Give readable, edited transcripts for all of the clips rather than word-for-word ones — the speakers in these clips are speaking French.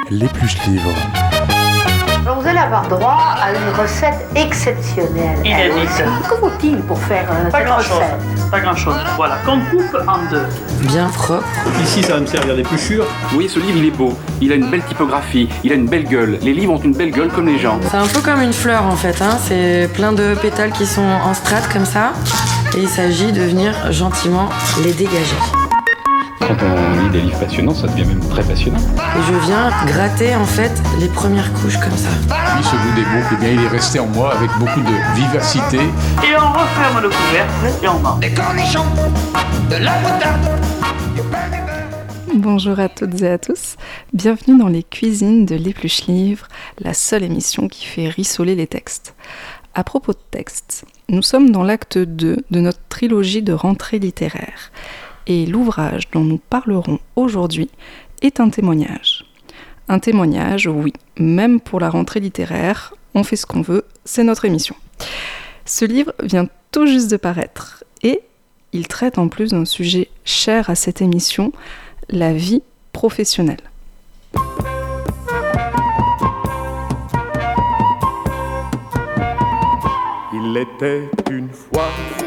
L'Épluche-Livre. Alors vous allez avoir droit à une recette exceptionnelle. Inédite. Que faut-il pour faire cette recette? Pas grand-chose. Voilà, qu'on coupe en deux. Bien propre. Ici, ça va me servir d'épluchure. Vous voyez, ce livre, il est beau. Il a une belle typographie. Il a une belle gueule. Les livres ont une belle gueule comme les gens. C'est un peu comme une fleur en fait, hein. C'est plein de pétales qui sont en strates comme ça. Et il s'agit de venir gentiment les dégager. Quand on lit des livres passionnants, ça devient même très passionnant. Et je viens gratter en fait les premières couches comme ça. Puis ce goût des boucles, eh bien, il est resté en moi avec beaucoup de vivacité. Et on referme le couvercle et on mange. Des cornichons, de la moutarde. Bonjour à toutes et à tous, bienvenue dans les cuisines de l'Épluche-Livre, la seule émission qui fait rissoler les textes. À propos de textes, nous sommes dans l'acte 2 de notre trilogie de rentrée littéraire. Et l'ouvrage dont nous parlerons aujourd'hui est un témoignage. Un témoignage, oui, même pour la rentrée littéraire, on fait ce qu'on veut, c'est notre émission. Ce livre vient tout juste de paraître et il traite en plus d'un sujet cher à cette émission, la vie professionnelle. Il était une fois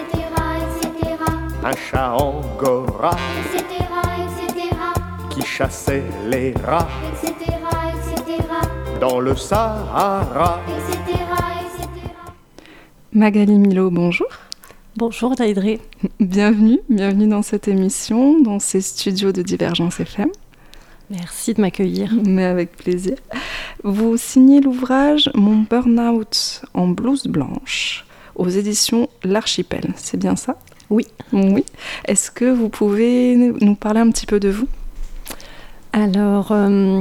un chat angora qui chassait les rats dans le Sahara. Magali Milo, bonjour. Bonjour Taïdré. Bienvenue dans cette émission, dans ces studios de Divergence FM. Merci de m'accueillir. Mais avec plaisir. Vous signez l'ouvrage Mon burn-out en blouse blanche aux éditions L'Archipel, c'est bien ça ? Oui. Est-ce que vous pouvez nous parler un petit peu de vous ? Alors,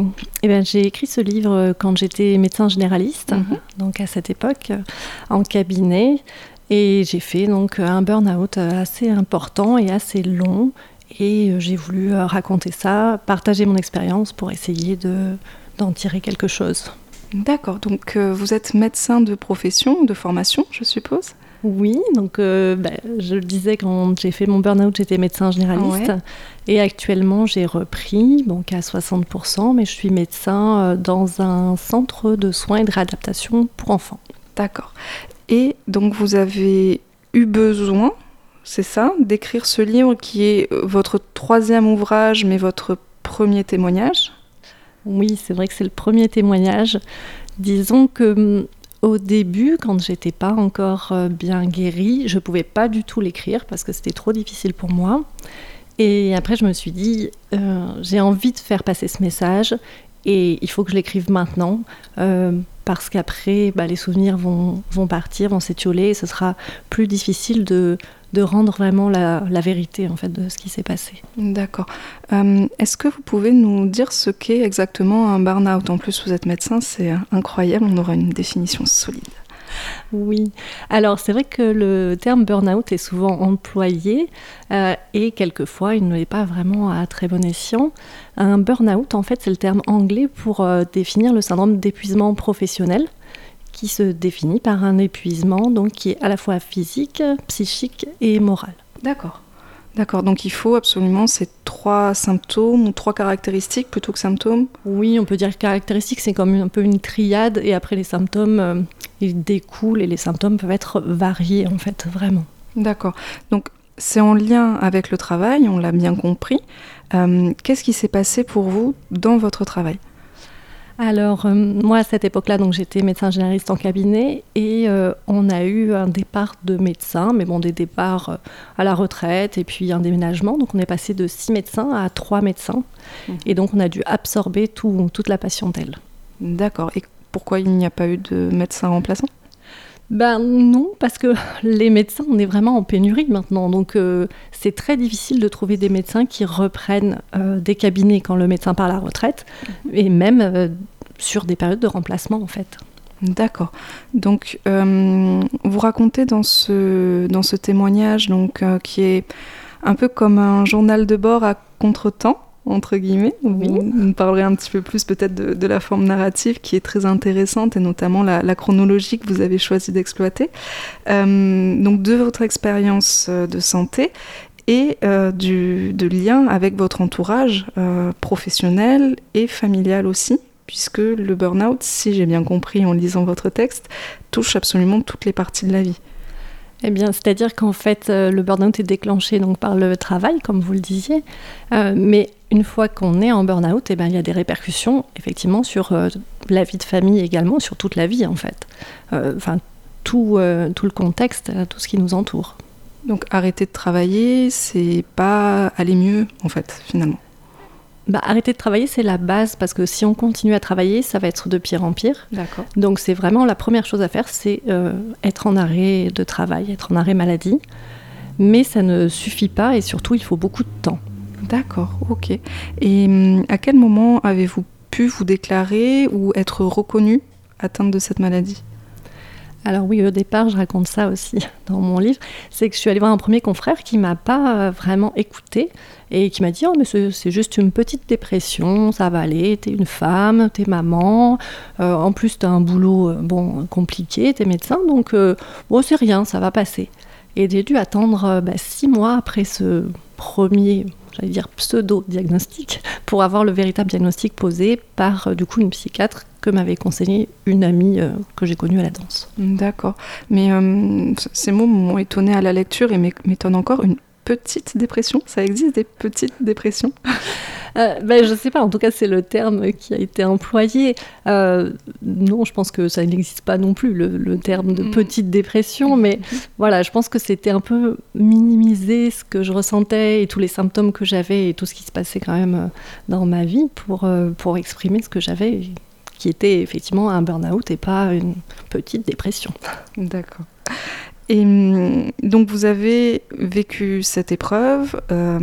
j'ai écrit ce livre quand j'étais médecin généraliste, donc à cette époque, en cabinet. Et j'ai fait donc un burn-out assez important et assez long. Et j'ai voulu raconter ça, partager mon expérience pour essayer d'en tirer quelque chose. D'accord, donc vous êtes médecin de profession, de formation, je suppose ? Oui, donc je le disais, quand j'ai fait mon burn-out, j'étais médecin généraliste. Ouais. Et actuellement, j'ai repris, donc à 60%, mais je suis médecin dans un centre de soins et de réadaptation pour enfants. D'accord. Et donc vous avez eu besoin, c'est ça, d'écrire ce livre qui est votre troisième ouvrage, mais votre premier témoignage ? Oui, c'est vrai que c'est le premier témoignage. Disons que au début, quand j'étais pas encore bien guérie, je pouvais pas du tout l'écrire parce que c'était trop difficile pour moi. Et après, je me suis dit, j'ai envie de faire passer ce message et il faut que je l'écrive maintenant parce qu'après, les souvenirs vont partir, vont s'étioler et ce sera plus difficile de rendre vraiment la vérité en fait de ce qui s'est passé. D'accord. Est-ce que vous pouvez nous dire ce qu'est exactement un burn-out ? En plus, vous êtes médecin, c'est incroyable, on aura une définition solide. Oui, alors c'est vrai que le terme burn-out est souvent employé et quelquefois il ne l'est pas vraiment à très bon escient. Un burn-out, en fait, c'est le terme anglais pour définir le syndrome d'épuisement professionnel qui se définit par un épuisement donc, qui est à la fois physique, psychique et moral. D'accord, donc il faut absolument ces 3 symptômes ou 3 caractéristiques plutôt que symptômes ? Oui, on peut dire que caractéristiques, c'est comme un peu une triade et après les symptômes, ils découlent et les symptômes peuvent être variés en fait, vraiment. D'accord, donc c'est en lien avec le travail, on l'a bien compris. Qu'est-ce qui s'est passé pour vous dans votre travail ? Alors, moi, à cette époque-là, donc, j'étais médecin généraliste en cabinet et on a eu un départ de médecins, mais bon, des départs à la retraite et puis un déménagement. Donc, on est passé de 6 médecins à 3 médecins et donc on a dû absorber toute la patientèle. D'accord. Et pourquoi il n'y a pas eu de médecin remplaçant ? Non, parce que les médecins, on est vraiment en pénurie maintenant. Donc, c'est très difficile de trouver des médecins qui reprennent des cabinets quand le médecin part à la retraite, et même sur des périodes de remplacement, en fait. D'accord. Donc, vous racontez dans ce témoignage, donc, qui est un peu comme un journal de bord à contre-temps, entre guillemets. Oui. Vous nous parlerez un petit peu plus peut-être de la forme narrative qui est très intéressante et notamment la chronologie que vous avez choisi d'exploiter. Donc de votre expérience de santé et de lien avec votre entourage professionnel et familial aussi, puisque le burn-out, si j'ai bien compris en lisant votre texte, touche absolument toutes les parties de la vie. Eh bien, c'est-à-dire qu'en fait, le burn-out est déclenché donc, par le travail, comme vous le disiez, mais une fois qu'on est en burn-out, eh bien, il y a des répercussions, effectivement, sur la vie de famille également, sur toute la vie, en fait. Tout le contexte, tout ce qui nous entoure. Donc, arrêter de travailler, c'est pas aller mieux, en fait, finalement. Arrêter de travailler, c'est la base, parce que si on continue à travailler, ça va être de pire en pire. D'accord. Donc c'est vraiment la première chose à faire, c'est être en arrêt de travail, être en arrêt maladie. Mais ça ne suffit pas et surtout, il faut beaucoup de temps. D'accord, ok. Et à quel moment avez-vous pu vous déclarer ou être reconnue atteinte de cette maladie ? Alors oui, au départ, je raconte ça aussi dans mon livre, c'est que je suis allée voir un premier confrère qui ne m'a pas vraiment écoutée et qui m'a dit « Oh, mais c'est juste une petite dépression, ça va aller, t'es une femme, t'es maman, en plus t'as un boulot compliqué, t'es médecin, donc c'est rien, ça va passer. » Et j'ai dû attendre 6 mois après ce premier, j'allais dire pseudo-diagnostic, pour avoir le véritable diagnostic posé par du coup une psychiatre que m'avait conseillé une amie que j'ai connue à la danse. D'accord. Mais ces mots m'ont étonnée à la lecture et m'étonnent encore. Une petite dépression, ça existe des petites dépressions ? Je sais pas, en tout cas c'est le terme qui a été employé. Non, je pense que ça n'existe pas non plus, le terme de petite dépression, mais voilà, je pense que c'était un peu minimiser ce que je ressentais et tous les symptômes que j'avais et tout ce qui se passait quand même dans ma vie pour exprimer ce que j'avais, qui était effectivement un burn-out et pas une petite dépression. D'accord. Et donc vous avez vécu cette épreuve,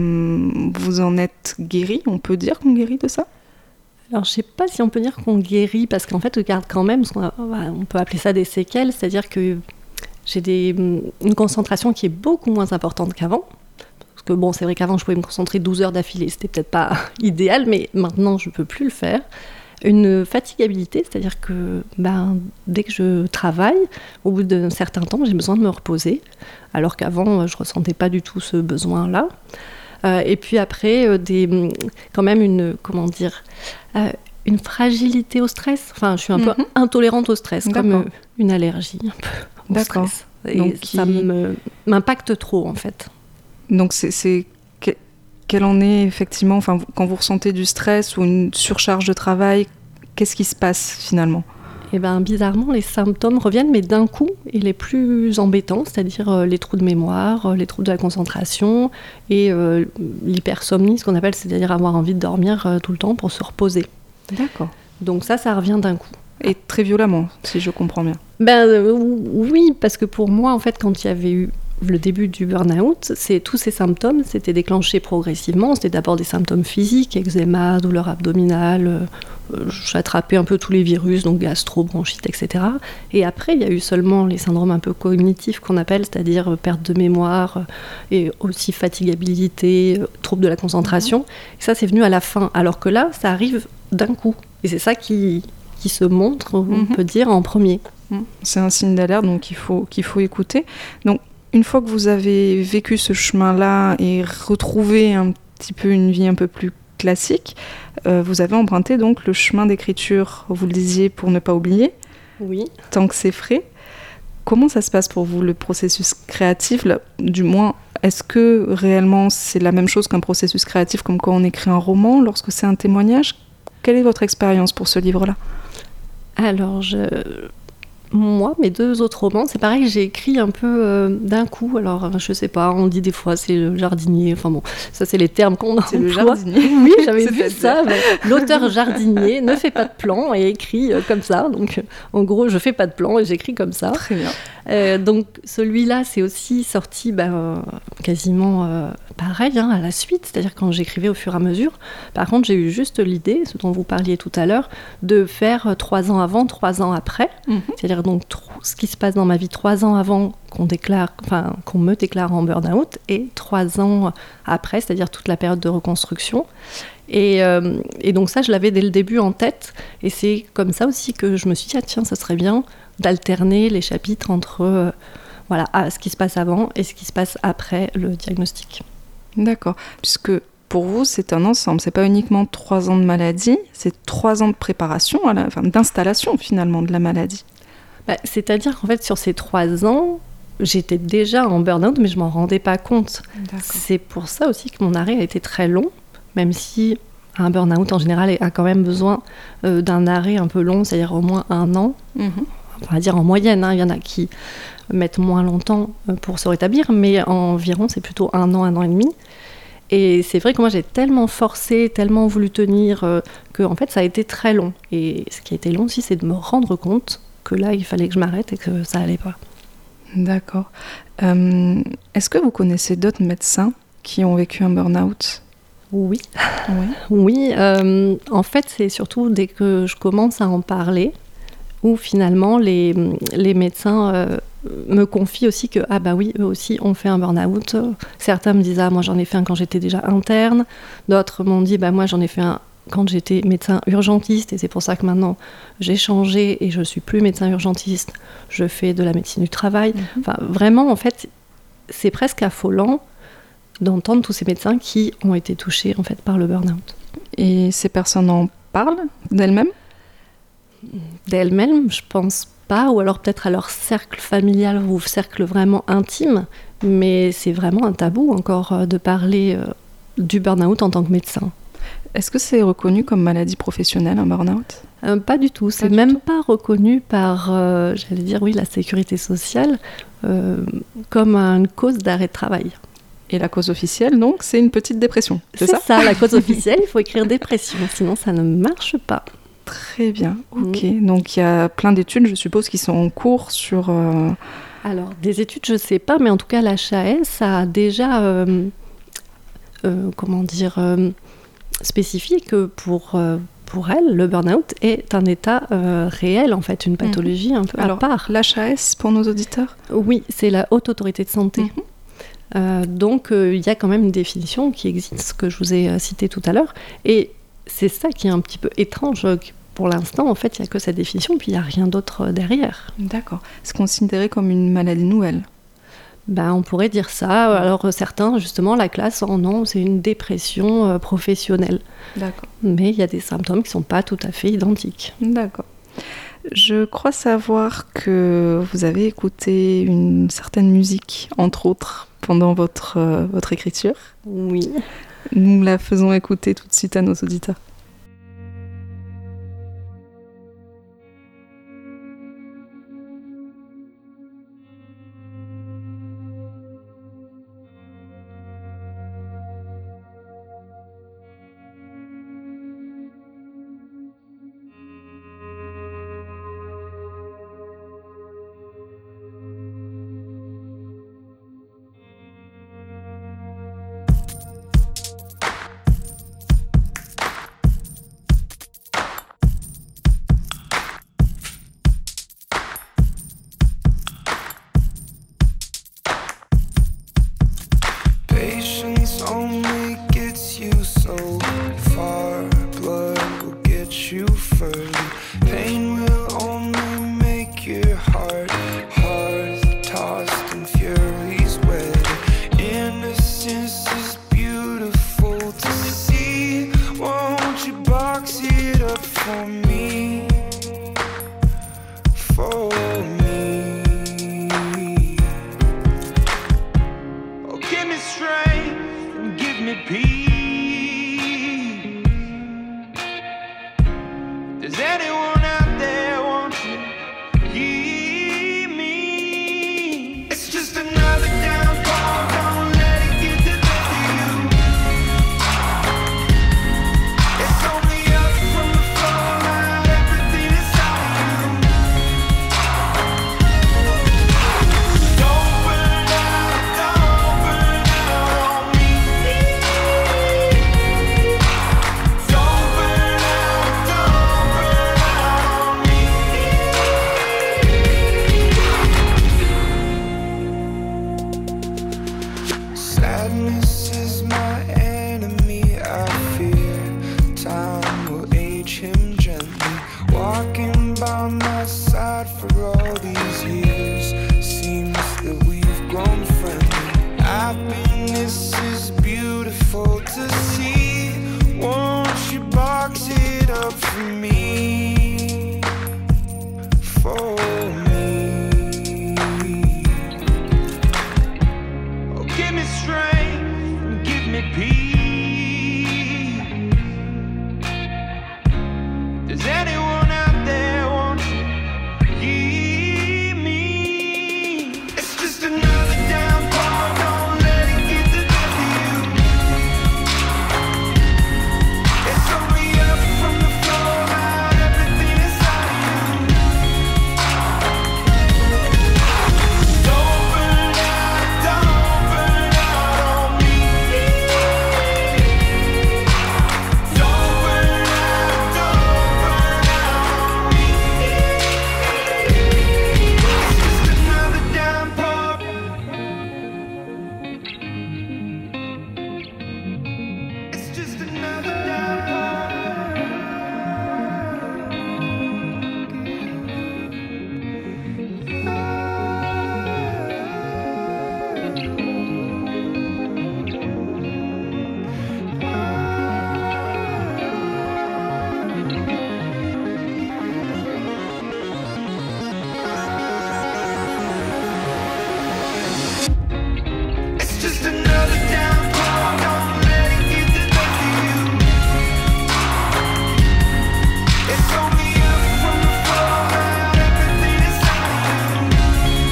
vous en êtes guéri, on peut dire qu'on guérit de ça ? Alors je ne sais pas si on peut dire qu'on guérit, parce qu'en fait on garde quand même, on peut appeler ça des séquelles, c'est-à-dire que j'ai une concentration qui est beaucoup moins importante qu'avant. Parce que c'est vrai qu'avant je pouvais me concentrer 12 heures d'affilée, c'était peut-être pas idéal, mais maintenant je ne peux plus le faire. Une fatigabilité, c'est-à-dire que dès que je travaille, au bout d'un certain temps, j'ai besoin de me reposer, alors qu'avant, je ne ressentais pas du tout ce besoin-là. Et puis après, quand même une fragilité au stress. Enfin, je suis un peu intolérante au stress, comme une allergie un peu au stress. Et donc, ça m'impacte trop, en fait. Donc quelle en est effectivement, quand vous ressentez du stress ou une surcharge de travail, qu'est-ce qui se passe finalement ? Eh bien, bizarrement, les symptômes reviennent, mais d'un coup, et les plus embêtants, c'est-à-dire les trous de mémoire, les troubles de la concentration et l'hypersomnie, ce qu'on appelle, c'est-à-dire avoir envie de dormir tout le temps pour se reposer. D'accord. Donc ça revient d'un coup. Et très violemment, si je comprends bien. Oui, parce que pour moi, en fait, quand il y avait eu le début du burn-out, tous ces symptômes s'étaient déclenchés progressivement. C'était d'abord des symptômes physiques, eczéma, douleur abdominale, j'attrapais un peu tous les virus, donc gastro, bronchite, etc. Et après, il y a eu seulement les syndromes un peu cognitifs qu'on appelle, c'est-à-dire perte de mémoire et aussi fatigabilité, trouble de la concentration. Et ça, c'est venu à la fin, alors que là, ça arrive d'un coup. Et c'est ça qui se montre, on peut dire, en premier. C'est un signe d'alerte, donc qu'il faut écouter. Donc, une fois que vous avez vécu ce chemin-là et retrouvé un petit peu une vie un peu plus classique, vous avez emprunté donc le chemin d'écriture, vous le disiez, pour ne pas oublier. Oui. Tant que c'est frais. Comment ça se passe pour vous, le processus créatif là, du moins, est-ce que réellement c'est la même chose qu'un processus créatif comme quand on écrit un roman, lorsque c'est un témoignage ? Quelle est votre expérience pour ce livre-là ? Alors, moi, mes 2 autres romans, c'est pareil, j'ai écrit un peu d'un coup. Alors, je sais pas, on dit des fois c'est le jardinier. Enfin bon, ça c'est les termes qu'on emploie. C'est le jardinier. Oui, j'avais vu ça. L'auteur jardinier ne fait pas de plan et écrit comme ça. Donc, en gros, je fais pas de plan et j'écris comme ça. Très bien. Donc, celui-là, c'est aussi sorti quasiment pareil, à la suite. C'est-à-dire quand j'écrivais au fur et à mesure. Par contre, j'ai eu juste l'idée, ce dont vous parliez tout à l'heure, de faire 3 ans avant, 3 ans après. C'est-à-dire donc ce qui se passe dans ma vie 3 ans avant qu'on me déclare en burn-out et 3 ans après, c'est-à-dire toute la période de reconstruction. Et donc ça, je l'avais dès le début en tête. Et c'est comme ça aussi que je me suis dit, tiens, ça serait bien d'alterner les chapitres entre ce qui se passe avant et ce qui se passe après le diagnostic. D'accord, puisque pour vous, c'est un ensemble. C'est pas uniquement 3 ans de maladie, c'est 3 ans de préparation, d'installation finalement de la maladie. C'est-à-dire qu'en fait, sur ces 3 ans, j'étais déjà en burn-out, mais je m'en rendais pas compte. D'accord. C'est pour ça aussi que mon arrêt a été très long, même si un burn-out en général a quand même besoin d'un arrêt un peu long, c'est-à-dire au moins 1 an. On va dire en moyenne, il y en a qui mettent moins longtemps pour se rétablir, mais environ c'est plutôt 1 an, 1 an et demi. Et c'est vrai que moi j'ai tellement forcé, tellement voulu tenir, que en fait ça a été très long. Et ce qui a été long aussi, c'est de me rendre compte que là il fallait que je m'arrête et que ça allait pas. D'accord. Est-ce que vous connaissez d'autres médecins qui ont vécu un burn-out ? Oui. Oui. En fait, c'est surtout dès que je commence à en parler, où finalement les médecins me confient aussi que oui, eux aussi ont fait un burn-out. Certains me disent moi j'en ai fait un quand j'étais déjà interne. D'autres m'ont dit moi j'en ai fait un quand j'étais médecin urgentiste et c'est pour ça que maintenant j'ai changé et je suis plus médecin urgentiste. Je fais de la médecine du travail. Enfin vraiment en fait c'est presque affolant d'entendre tous ces médecins qui ont été touchés en fait par le burn-out. Et ces personnes en parlent d'elles-mêmes ? D'elles-mêmes, je pense pas, ou alors peut-être à leur cercle familial ou cercle vraiment intime, mais c'est vraiment un tabou encore de parler du burn-out en tant que médecin. Est-ce que c'est reconnu comme maladie professionnelle, un burn-out ? Pas du tout, c'est même pas reconnu par, la sécurité sociale comme une cause d'arrêt de travail. Et la cause officielle, donc, c'est une petite dépression, c'est ça ? La cause officielle, il faut écrire dépression, sinon ça ne marche pas. Très bien, ok. Donc il y a plein d'études, je suppose, qui sont en cours sur... Alors, des études, je ne sais pas, mais en tout cas, l'HAS a déjà, spécifié que pour elle, le burn-out est un état réel, en fait, une pathologie un peu à part. L'HAS, pour nos auditeurs ? Oui, c'est la Haute Autorité de Santé. Donc, il y a quand même une définition qui existe, que je vous ai citée tout à l'heure, et c'est ça qui est un petit peu étrange. Pour l'instant, en fait, il n'y a que cette définition, puis il n'y a rien d'autre derrière. D'accord. C'est considéré comme une maladie nouvelle ? On pourrait dire ça. Alors, certains, justement, la classe, non, c'est une dépression professionnelle. D'accord. Mais il y a des symptômes qui ne sont pas tout à fait identiques. D'accord. Je crois savoir que vous avez écouté une certaine musique, entre autres, pendant votre écriture. Oui. Nous la faisons écouter tout de suite à nos auditeurs. up for me, for me. Oh, give me strength, give me peace. Does anyone out there want to hear me? It's just another downfall, don't let it get the best of you. It's only up from the floor, out everything inside of you. Don't burn out on me. Don't burn out on me. It's just another downpour. It's just another downpour. It's just another downpour, don't let it get the best of you. It's only up from the floor, out everything inside of you.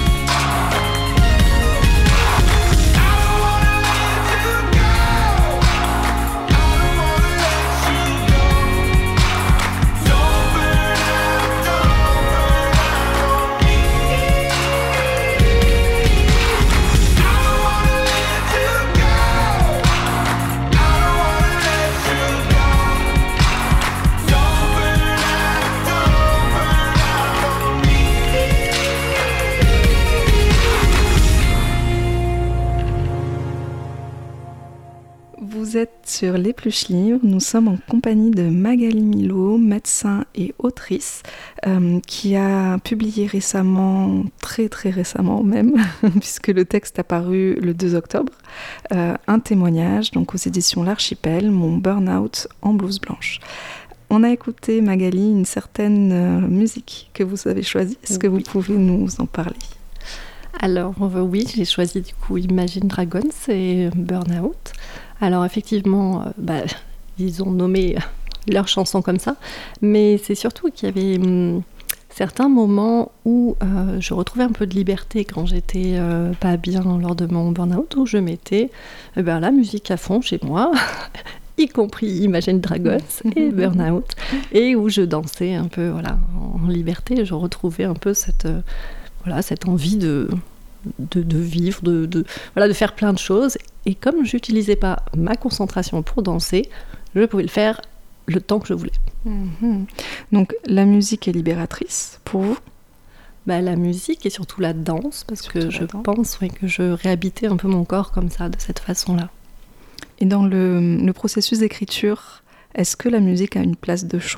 I don't wanna let you go. I don't wanna let you go. Don't burn out on me. I don't wanna let you go. I don't wanna let you go. Don't burn out on me. Vous êtes sur l'Épluche Livre, nous sommes en compagnie de Magali Milot, médecin et autrice, qui a publié récemment, très très récemment même, puisque le texte a paru le 2 octobre, un témoignage donc aux éditions L'Archipel, mon burn-out en blouse blanche. On a écouté, Magali, une certaine musique que vous avez choisie. Est-ce que vous pouvez nous en parler ? Alors oui, j'ai choisi du coup Imagine Dragons et Burnout. Alors effectivement, ils ont nommé leur chanson comme ça, mais c'est surtout qu'il y avait certains moments où je retrouvais un peu de liberté quand j'étais pas bien lors de mon burn-out, où je mettais la musique à fond chez moi, y compris Imagine Dragons et Burnout, et où je dansais un peu en liberté. Je retrouvais un peu cette envie de vivre, de faire plein de choses. Et comme j'utilisais pas ma concentration pour danser, je pouvais le faire le temps que je voulais. Donc la musique est libératrice pour vous ? La musique et surtout la danse, parce que je pense que je réhabitais un peu mon corps comme ça, de cette façon-là. Et dans le processus d'écriture, est-ce que la musique a une place de choix ?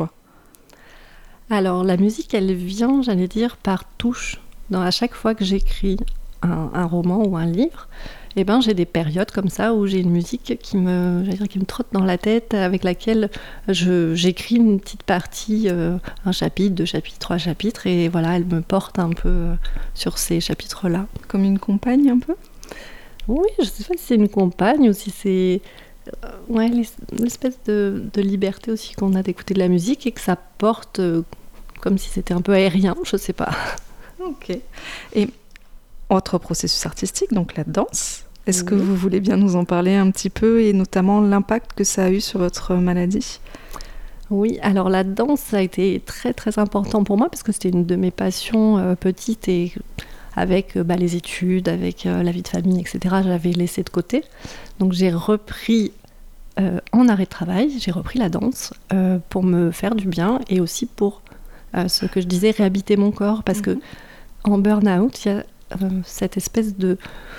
Alors la musique, elle vient, j'allais dire, par touche. À chaque fois que j'écris un roman ou un livre, j'ai des périodes comme ça où j'ai une musique qui me trotte dans la tête, avec laquelle j'écris une petite partie, un chapitre, 2 chapitres, 3 chapitres, et voilà, elle me porte un peu sur ces chapitres-là. Comme une compagne un peu ? Oui, je sais pas si c'est une compagne ou si c'est l'espèce de liberté aussi qu'on a d'écouter de la musique et que ça porte comme si c'était un peu aérien, je sais pas. Ok. Et autre processus artistique, donc la danse. Est-ce que vous voulez bien nous en parler un petit peu, et notamment l'impact que ça a eu sur votre maladie ? Oui, alors la danse, ça a été très très important pour moi parce que c'était une de mes passions petites, et avec les études, avec la vie de famille, etc., j'avais laissé de côté. Donc j'ai repris en arrêt de travail, j'ai repris la danse pour me faire du bien, et aussi pour ce que je disais, réhabiter mon corps, parce que en burn-out, il y a cette espèce de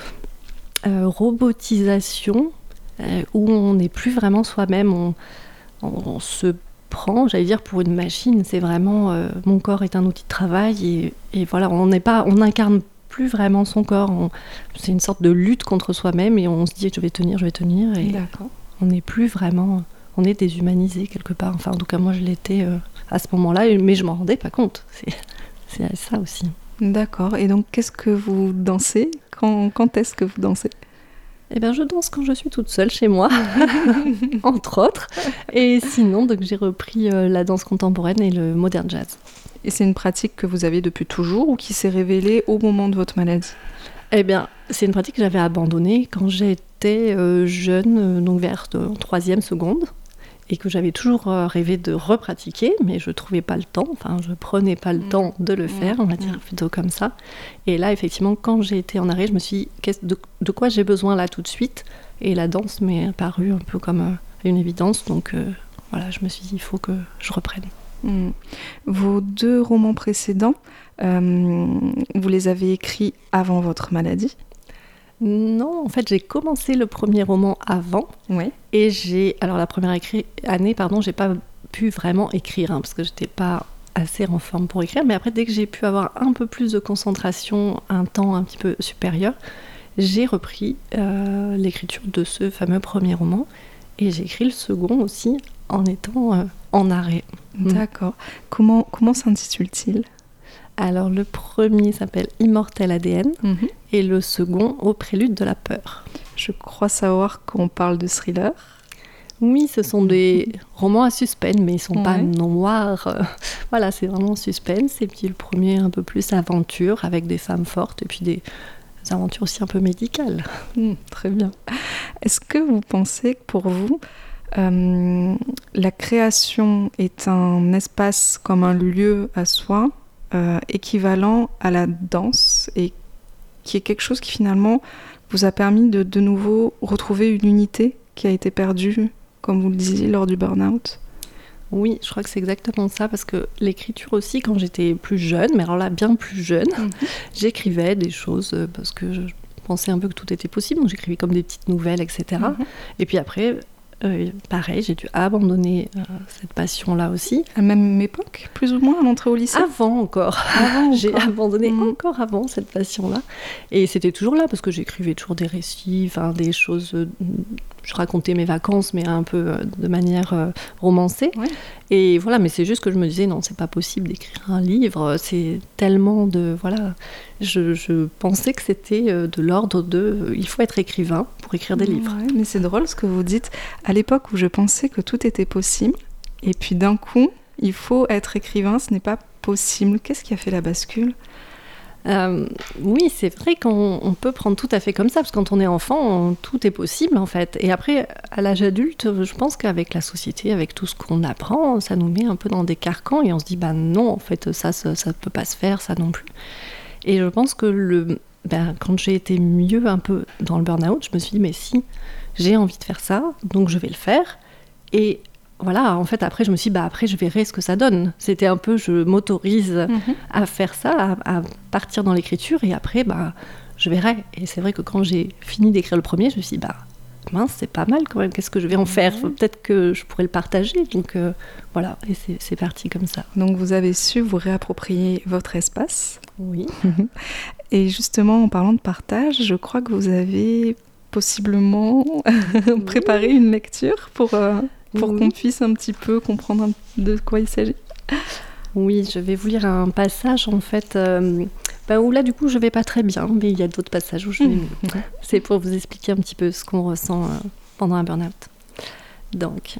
robotisation où on n'est plus vraiment soi-même, on se prend, j'allais dire, pour une machine. C'est vraiment mon corps est un outil de travail, et voilà, on n'incarne plus vraiment son corps. C'est une sorte de lutte contre soi-même, et on se dit je vais tenir, et D'accord. on n'est plus vraiment on est déshumanisé quelque part. Enfin, en tout cas, moi, je l'étais à ce moment-là, mais je m'en rendais pas compte. C'est ça aussi. D'accord. Et donc, qu'est-ce que vous dansez ? Quand est-ce que vous dansez ? Eh bien, je danse quand je suis toute seule chez moi, entre autres. Et sinon, donc, j'ai repris la danse contemporaine et le modern jazz. Et c'est une pratique que vous avez depuis toujours ou qui s'est révélée au moment de votre maladie ? Eh bien, c'est une pratique que j'avais abandonnée quand j'étais jeune, donc vers troisième, seconde, et que j'avais toujours rêvé de repratiquer, mais je trouvais pas le temps, enfin, je prenais pas le temps de le faire, on va dire plutôt comme ça. Et là, effectivement, quand j'ai été en arrêt, je me suis dit, de quoi j'ai besoin là tout de suite ? Et la danse m'est apparue un peu comme une évidence, donc voilà, je me suis dit, il faut que je reprenne. Vos 2 romans précédents, vous les avez écrits avant votre maladie ? Non, en fait, j'ai commencé le premier roman avant. Oui. Et alors la première année, j'ai pas pu vraiment écrire, parce que j'étais pas assez en forme pour écrire. Mais après, dès que j'ai pu avoir un peu plus de concentration, un temps un petit peu supérieur, j'ai repris l'écriture de ce fameux premier roman. Et j'ai écrit le second aussi en étant en arrêt. D'accord. Comment s'intitule-t-il ? Alors le premier s'appelle Immortel ADN et le second Au prélude de la peur. Je crois savoir qu'on parle de thriller. Oui, ce sont des romans à suspense, mais ils ne sont pas noirs. Voilà, c'est vraiment suspense. Et puis le premier un peu plus aventure avec des femmes fortes et puis des aventures aussi un peu médicales. Très bien. Est-ce que vous pensez que pour vous, la création est un espace comme un lieu à soi équivalent à la danse et qui est quelque chose qui finalement vous a permis de nouveau retrouver une unité qui a été perdue, comme vous le disiez, lors du burn-out ? Oui, je crois que c'est exactement ça, parce que l'écriture aussi, quand j'étais plus jeune, mais alors là, bien plus jeune, j'écrivais des choses parce que je pensais un peu que tout était possible, donc j'écrivais comme des petites nouvelles, etc. Et puis après... pareil, j'ai dû abandonner cette passion-là aussi. À la même époque, plus ou moins, à l'entrée au lycée ? Avant encore. J'ai abandonné encore avant cette passion-là. Et c'était toujours là, parce que j'écrivais toujours des récits, des choses... je racontais mes vacances, mais un peu de manière romancée. Ouais. Et voilà, mais c'est juste que je me disais, non, c'est pas possible d'écrire un livre. C'est tellement de... Voilà, je pensais que c'était de l'ordre de... il faut être écrivain pour écrire des livres. Ouais, mais c'est drôle ce que vous dites. À l'époque où je pensais que tout était possible, et puis d'un coup, il faut être écrivain, ce n'est pas possible. Qu'est-ce qui a fait la bascule ? Oui, c'est vrai qu'on peut prendre tout à fait comme ça, parce que quand on est enfant, tout est possible en fait. Et après, à l'âge adulte, je pense qu'avec la société, avec tout ce qu'on apprend, ça nous met un peu dans des carcans et on se dit, non, en fait, ça peut pas se faire, ça non plus. Et je pense que quand j'ai été mieux un peu dans le burn-out, je me suis dit, mais si, j'ai envie de faire ça, donc je vais le faire. Et voilà, en fait, après, je me suis dit, après, je verrai ce que ça donne. C'était un peu, je m'autorise à faire ça, à partir dans l'écriture, et après, je verrai. Et c'est vrai que quand j'ai fini d'écrire le premier, je me suis dit, mince, c'est pas mal quand même, qu'est-ce que je vais en faire ? Peut-être que je pourrais le partager. Donc voilà, et c'est parti comme ça. Donc vous avez su vous réapproprier votre espace. Oui. Et justement, en parlant de partage, je crois que vous avez possiblement préparé une lecture pour qu'on puisse un petit peu comprendre de quoi il s'agit. Oui, je vais vous lire un passage en fait où là du coup je vais pas très bien, mais il y a d'autres passages où je vais mieux. C'est pour vous expliquer un petit peu ce qu'on ressent pendant un burn-out. Donc,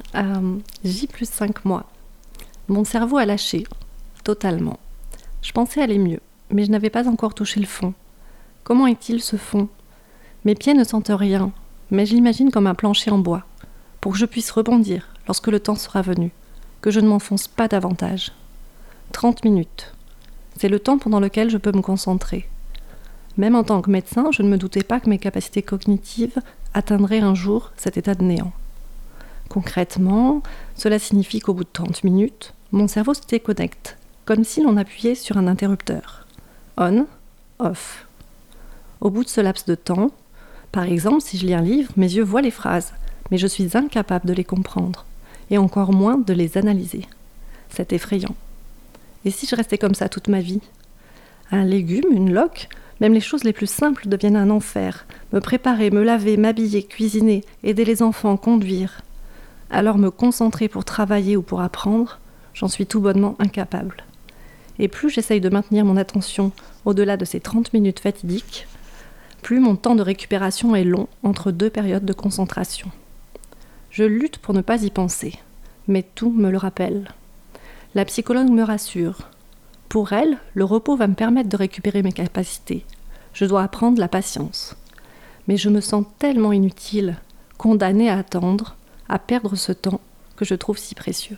J+5 mois. Mon cerveau a lâché, totalement. Je pensais aller mieux, mais je n'avais pas encore touché le fond. Comment est-il ce fond ? Mes pieds ne sentent rien, mais je l'imagine comme un plancher en bois, pour que je puisse rebondir lorsque le temps sera venu, que je ne m'enfonce pas davantage. 30 minutes. C'est le temps pendant lequel je peux me concentrer. Même en tant que médecin, je ne me doutais pas que mes capacités cognitives atteindraient un jour cet état de néant. Concrètement, cela signifie qu'au bout de 30 minutes, mon cerveau se déconnecte, comme si l'on appuyait sur un interrupteur. On, off. Au bout de ce laps de temps, par exemple, si je lis un livre, mes yeux voient les phrases, mais je suis incapable de les comprendre, et encore moins de les analyser. C'est effrayant. Et si je restais comme ça toute ma vie ? Un légume, une loque, même les choses les plus simples deviennent un enfer. Me préparer, me laver, m'habiller, cuisiner, aider les enfants, conduire. Alors me concentrer pour travailler ou pour apprendre, j'en suis tout bonnement incapable. Et plus j'essaye de maintenir mon attention au-delà de ces 30 minutes fatidiques, plus mon temps de récupération est long entre deux périodes de concentration. Je lutte pour ne pas y penser, mais tout me le rappelle. La psychologue me rassure. Pour elle, le repos va me permettre de récupérer mes capacités. Je dois apprendre la patience. Mais je me sens tellement inutile, condamnée à attendre, à perdre ce temps que je trouve si précieux.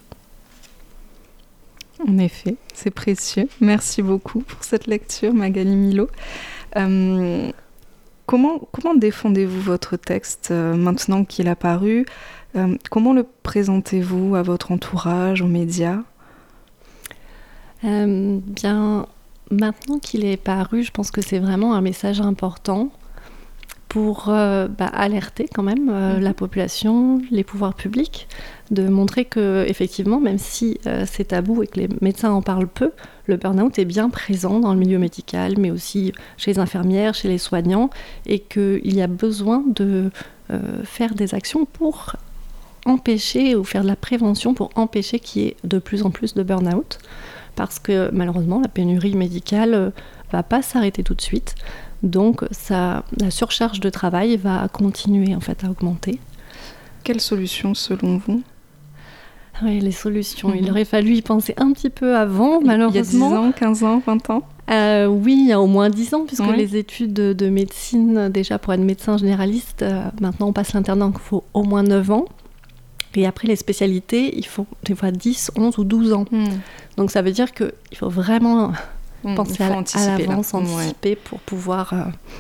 En effet, c'est précieux. Merci beaucoup pour cette lecture, Magali Milot. Comment défendez-vous votre texte maintenant qu'il a paru ? Comment le présentez-vous à votre entourage, aux médias ? Bien, maintenant qu'il est paru, je pense que c'est vraiment un message important pour alerter quand même la population, les pouvoirs publics, de montrer que effectivement, même si c'est tabou et que les médecins en parlent peu, le burn-out est bien présent dans le milieu médical, mais aussi chez les infirmières, chez les soignants, et qu'il y a besoin de faire des actions pour empêcher ou faire de la prévention pour empêcher qu'il y ait de plus en plus de burn-out, parce que malheureusement la pénurie médicale va pas s'arrêter tout de suite. Donc la surcharge de travail va continuer en fait à augmenter. Quelles solutions selon vous ? Oui, les solutions, il aurait fallu y penser un petit peu avant, malheureusement. Il y a 10 ans, 15 ans, 20 ans ? Oui, il y a au moins 10 ans, puisque les études de médecine, déjà pour être médecin généraliste, maintenant on passe l'internat, donc il faut au moins 9 ans. Et après les spécialités, il faut des fois 10, 11 ou 12 ans. Donc ça veut dire qu'il faut vraiment penser à l'avance, anticiper pour pouvoir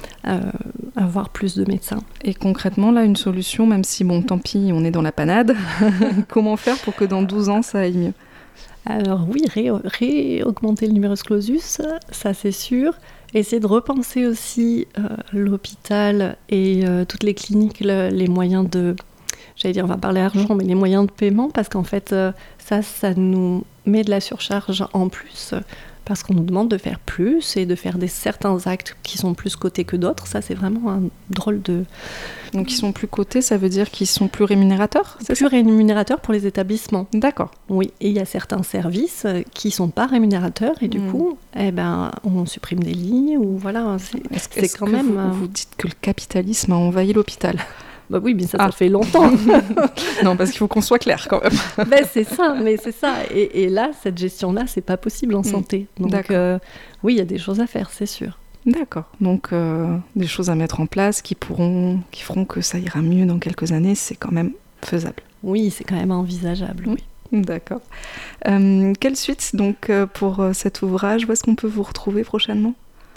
avoir plus de médecins. Et concrètement, là, une solution, même si, bon, tant pis, on est dans la panade, comment faire pour que dans 12 ans, ça aille mieux ? Alors oui, réaugmenter le numerus clausus, ça c'est sûr. Essayer de repenser aussi l'hôpital et toutes les cliniques, les moyens de... J'allais dire, on va parler argent, mais les moyens de paiement, parce qu'en fait, ça nous met de la surcharge en plus, parce qu'on nous demande de faire plus et de faire certains actes qui sont plus cotés que d'autres. Ça, c'est vraiment un drôle de... Donc, ils sont plus cotés, ça veut dire qu'ils sont plus rémunérateurs ? Plus rémunérateurs pour les établissements. D'accord. Oui, et il y a certains services qui ne sont pas rémunérateurs, et du coup, on supprime des lignes, ou voilà, c'est quand même... Vous dites que le capitalisme a envahi l'hôpital ? Bah oui, mais ça fait longtemps. Non, parce qu'il faut qu'on soit clair quand même. C'est ça. Et là, cette gestion-là, c'est pas possible en santé. Donc oui, il y a des choses à faire, c'est sûr. D'accord. Donc des choses à mettre en place qui feront que ça ira mieux dans quelques années, c'est quand même faisable. Oui, c'est quand même envisageable. Oui. D'accord. Quelle suite donc pour cet ouvrage ? Où est-ce qu'on peut vous retrouver prochainement ?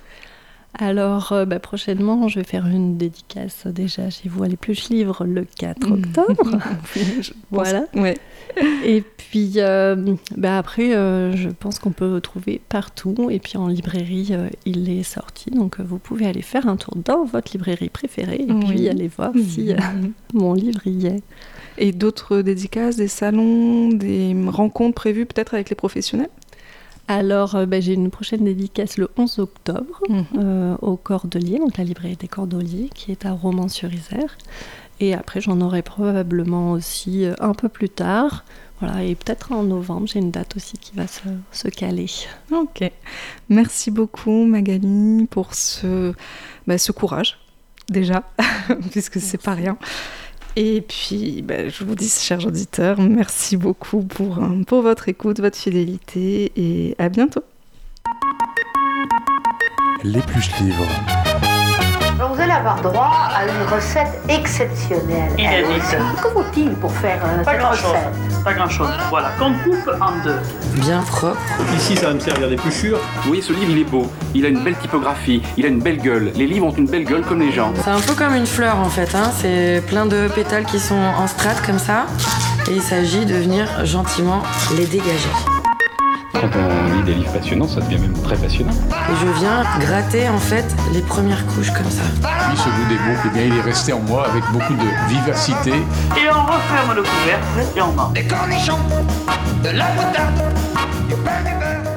Alors, prochainement, je vais faire une dédicace déjà chez vous à l'Épluche Livre le 4 octobre. Voilà. Ouais. Et puis, après, je pense qu'on peut trouver partout. Et puis, en librairie, il est sorti. Donc, vous pouvez aller faire un tour dans votre librairie préférée et puis aller voir si mon livre y est. Et d'autres dédicaces, des salons, des rencontres prévues peut-être avec les professionnels ? Alors, j'ai une prochaine dédicace le 11 octobre au Cordelier, donc la librairie des Cordeliers, qui est à Romans-sur-Isère. Et après, j'en aurai probablement aussi un peu plus tard. Voilà, et peut-être en novembre, j'ai une date aussi qui va se caler. Ok. Merci beaucoup, Magali, pour ce courage, déjà, puisque c'est pas rien. Et puis, je vous dis, chers auditeurs, merci beaucoup pour votre écoute, votre fidélité, et à bientôt. L'Épluche Livre. Alors vous allez avoir droit à une recette exceptionnelle. Inédite. Que faut-il pour faire Pas cette grand-chose. recette ? Pas grand-chose. Voilà, qu'on coupe en deux. Bien propre. Ici, ça va me servir d'épluchure. Vous voyez, ce livre, il est beau. Il a une belle typographie. Il a une belle gueule. Les livres ont une belle gueule comme les gens. C'est un peu comme une fleur en fait, hein. C'est plein de pétales qui sont en strates comme ça. Et il s'agit de venir gentiment les dégager. Quand on lit des livres passionnants, ça devient même très passionnant. Et je viens gratter en fait les premières couches comme ça. Puis ce goût des mots, eh bien, il est resté en moi avec beaucoup de vivacité. Et on referme le couvercle et on mange. Des cornichons, de la moutarde, du pain de beurre.